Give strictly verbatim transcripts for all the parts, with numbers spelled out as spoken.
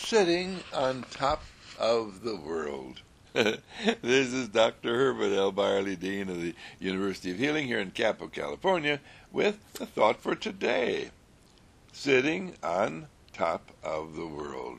sitting on top of the world. This is Doctor Herbert L. Byerly, Dean of the University of Healing here in Capo, California, with the thought for today. Sitting on top of the world.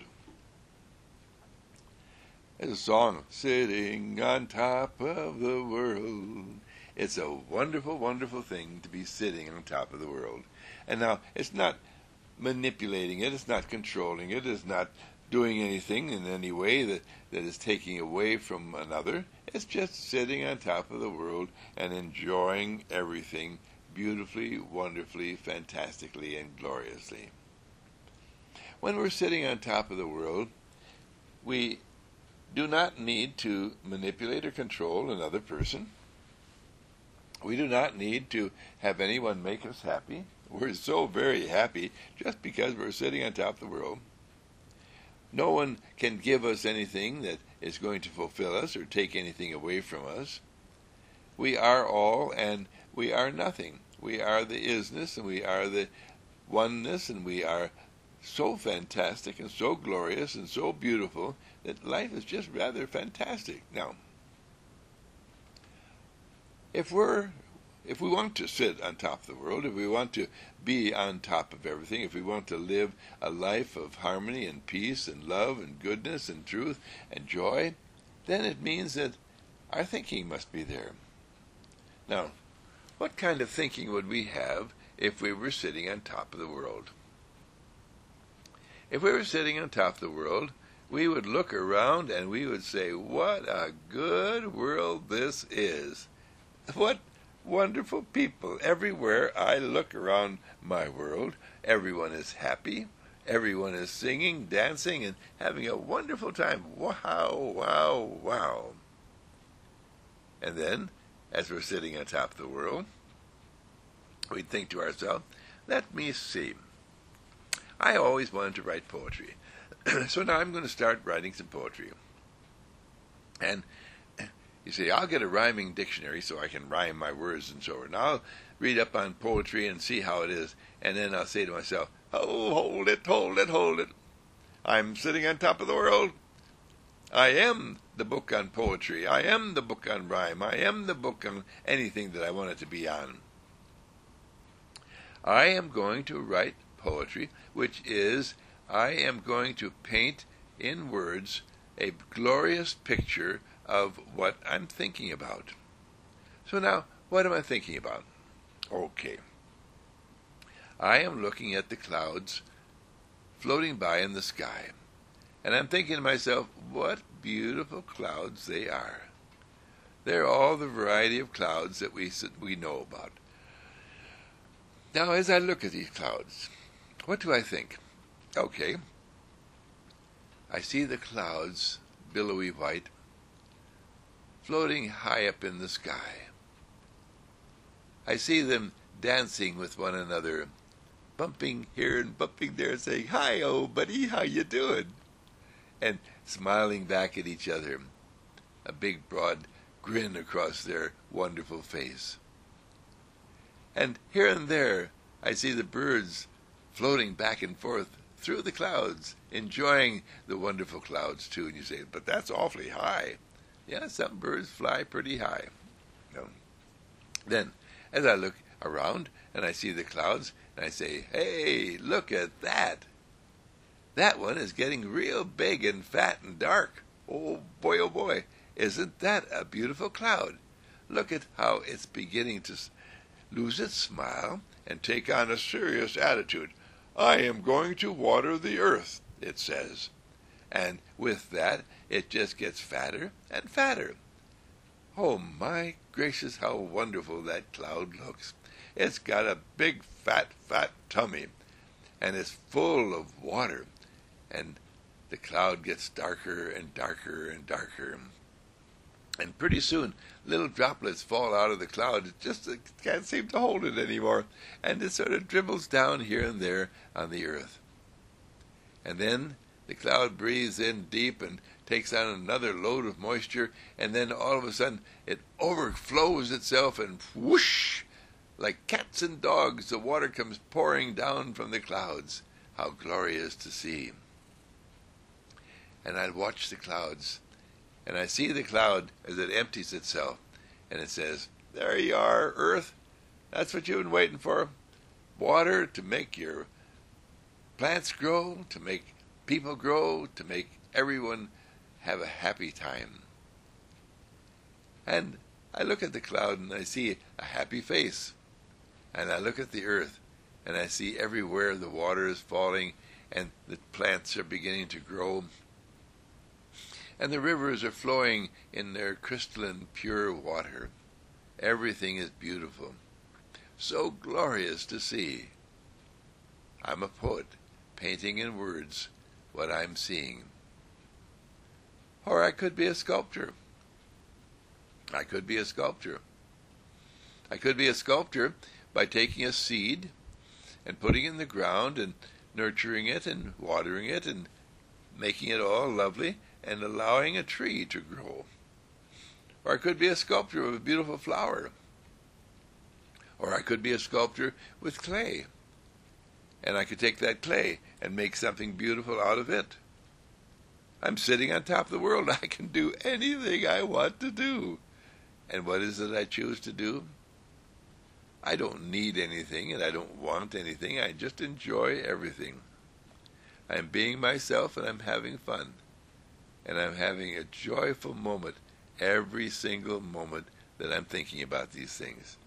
There's a song, Sitting on Top of the World. It's a wonderful, wonderful thing to be sitting on top of the world. And now, it's not manipulating it, it's not controlling it, it's not doing anything in any way that, that is taking away from another. It's just sitting on top of the world and enjoying everything beautifully, wonderfully, fantastically, and gloriously. When we're sitting on top of the world, we do not need to manipulate or control another person. We do not need to have anyone make us happy. We're so very happy just because we're sitting on top of the world. No one can give us anything that is going to fulfill us or take anything away from us. We are all and we are nothing. We are the isness and we are the oneness, and we are so fantastic and so glorious and so beautiful that life is just rather fantastic. Now, if we're If we want to sit on top of the world, if we want to be on top of everything, if we want to live a life of harmony and peace and love and goodness and truth and joy, then it means that our thinking must be there. Now, what kind of thinking would we have if we were sitting on top of the world? If we were sitting on top of the world, we would look around and we would say, what a good world this is. What wonderful people. Everywhere I look around my world, everyone is happy, everyone is singing, dancing, and having a wonderful time. Wow, wow, wow. And then, as we're sitting on top of the world, we think to ourselves, let me see. I always wanted to write poetry. So now I'm going to start writing some poetry. And you see, I'll get a rhyming dictionary so I can rhyme my words and so on. I'll read up on poetry and see how it is, and then I'll say to myself, oh, hold it, hold it, hold it. I'm sitting on top of the world. I am the book on poetry. I am the book on rhyme. I am the book on anything that I want it to be on. I am going to write poetry, which is, I am going to paint in words a glorious picture of what I'm thinking about. So now, what am I thinking about? Okay. I am looking at the clouds floating by in the sky, and I'm thinking to myself, what beautiful clouds they are. They're all the variety of clouds that we we know about. Now, as I look at these clouds, what do I think? Okay. I see the clouds, billowy white, floating high up in the sky. I see them dancing with one another, bumping here and bumping there, saying, hi, oh, buddy, how you doing? And smiling back at each other, a big, broad grin across their wonderful face. And here and there, I see the birds floating back and forth through the clouds, enjoying the wonderful clouds, too. And you say, but that's awfully high. Yeah, some birds fly pretty high. No. Then, as I look around and I see the clouds, and I say, hey, look at that. That one is getting real big and fat and dark. Oh, boy, oh, boy. Isn't that a beautiful cloud? Look at how it's beginning to lose its smile and take on a serious attitude. I am going to water the earth, it says. And with that, it just gets fatter and fatter. Oh, my gracious, how wonderful that cloud looks. It's got a big, fat, fat tummy, and it's full of water. And the cloud gets darker and darker and darker. And pretty soon, little droplets fall out of the cloud. It just it can't seem to hold it anymore. And it sort of dribbles down here and there on the earth. And then the cloud breathes in deep and takes on another load of moisture, and then all of a sudden it overflows itself, and whoosh, like cats and dogs, the water comes pouring down from the clouds. How glorious to see. and I watch the clouds. And I see the cloud as it empties itself, and it says, there you are, Earth. That's what you've been waiting for. Water to make your plants grow, to make people grow, to make everyone have a happy time. And I look at the cloud and I see a happy face. And I look at the earth and I see everywhere the water is falling and the plants are beginning to grow. And the rivers are flowing in their crystalline, pure water. Everything is beautiful. So glorious to see. I'm a poet, painting in words what I'm seeing. Or I could be a sculptor. I could be a sculptor. I could be a sculptor by taking a seed and putting it in the ground and nurturing it and watering it and making it all lovely and allowing a tree to grow. Or I could be a sculptor of a beautiful flower. Or I could be a sculptor with clay. And I could take that clay and make something beautiful out of it. I'm sitting on top of the world. I can do anything I want to do. And what is it I choose to do? I don't need anything and I don't want anything. I just enjoy everything. I'm being myself and I'm having fun. And I'm having a joyful moment every single moment that I'm thinking about these things.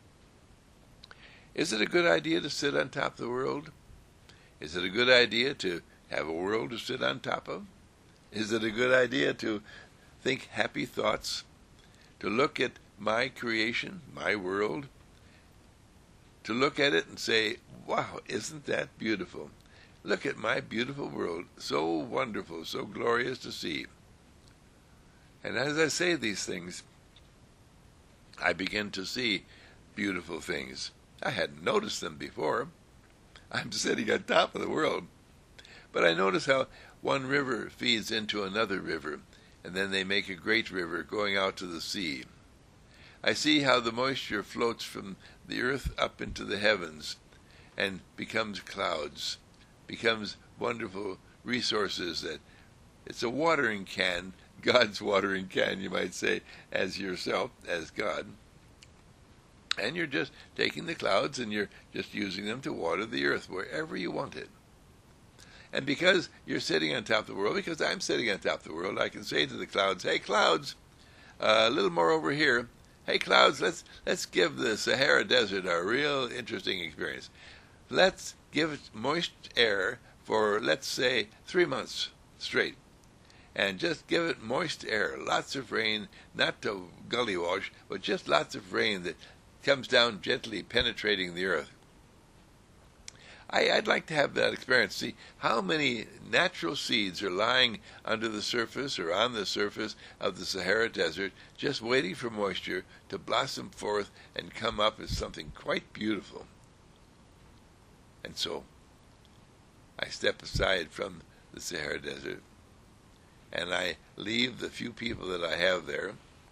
Is it a good idea to sit on top of the world? Is it a good idea to have a world to sit on top of? Is it a good idea to think happy thoughts? To look at my creation, my world? To look at it and say, wow, isn't that beautiful? Look at my beautiful world, so wonderful, so glorious to see. And as I say these things, I begin to see beautiful things. I hadn't noticed them before. I'm sitting on top of the world. But I notice how one river feeds into another river, and then they make a great river going out to the sea. I see how the moisture floats from the earth up into the heavens and becomes clouds, becomes wonderful resources that it's a watering can, God's watering can, you might say, as yourself, as God. And you're just taking the clouds and you're just using them to water the earth wherever you want it. And because you're sitting on top of the world, because I'm sitting on top of the world, I can say to the clouds, hey, clouds, uh, a little more over here. Hey, clouds, let's let's give the Sahara Desert a real interesting experience. Let's give it moist air for, let's say, three months straight. And just give it moist air, lots of rain, not to gully wash, but just lots of rain that comes down gently penetrating the earth. I, I'd like to have that experience. See how many natural seeds are lying under the surface or on the surface of the Sahara Desert, just waiting for moisture to blossom forth and come up as something quite beautiful. And so, I step aside from the Sahara Desert, and I leave the few people that I have there,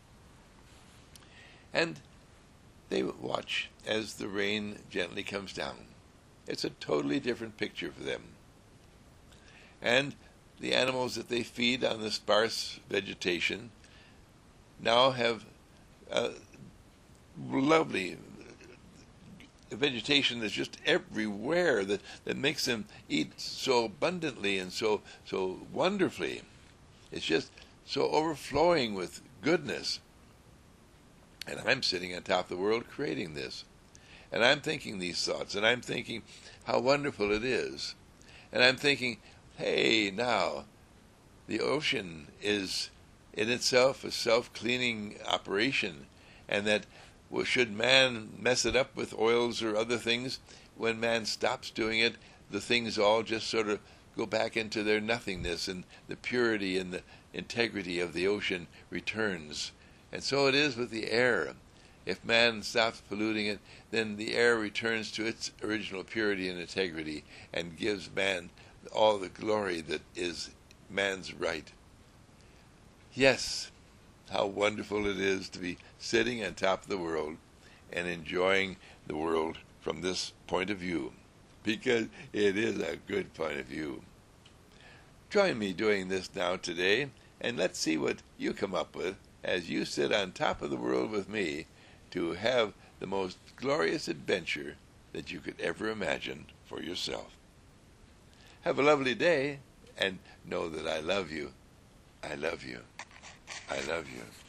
and they watch as the rain gently comes down. It's a totally different picture for them. And the animals that they feed on the sparse vegetation now have a lovely vegetation that's just everywhere, that, that makes them eat so abundantly and so so wonderfully. It's just so overflowing with goodness. And I'm sitting on top of the world creating this. And I'm thinking these thoughts, and I'm thinking how wonderful it is. And I'm thinking, hey, now, the ocean is in itself a self-cleaning operation, and that well, should man mess it up with oils or other things, when man stops doing it, the things all just sort of go back into their nothingness, and the purity and the integrity of the ocean returns. And so it is with the air. If man stops polluting it, then the air returns to its original purity and integrity and gives man all the glory that is man's right. Yes, how wonderful it is to be sitting on top of the world and enjoying the world from this point of view, because it is a good point of view. Join me doing this now today, and let's see what you come up with as you sit on top of the world with me to have the most glorious adventure that you could ever imagine for yourself. Have a lovely day, and know that I love you. I love you. I love you.